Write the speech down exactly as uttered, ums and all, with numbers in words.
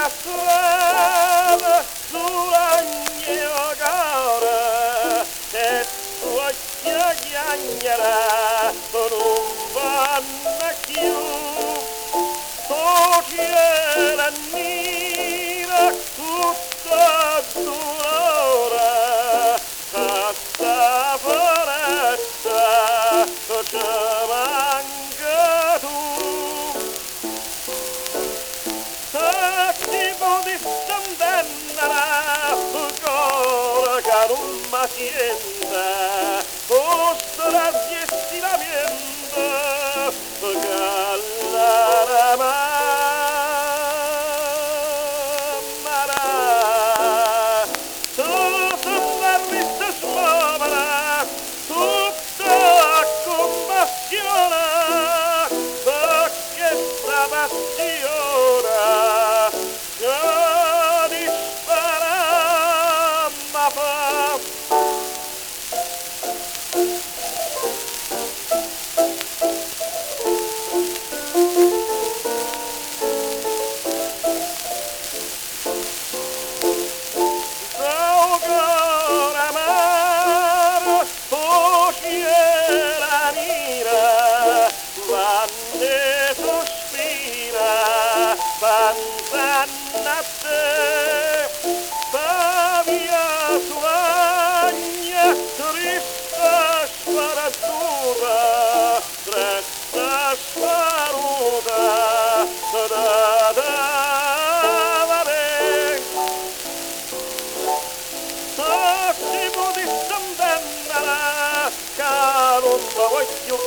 strada sulla mia gara e tua chiacchierà non vanno più oggi la nera tutta d'ora a sta foresta ci manca tu di sandana ancora che non mi sienta vostra sviestimento che la mamma tutto l'arvista smuovere tutta compassione perché sta passione Panzannate, Pavia suagna, trista sparatura, trista sparuta, da da vare. Sottimo di sandana, che non la voglio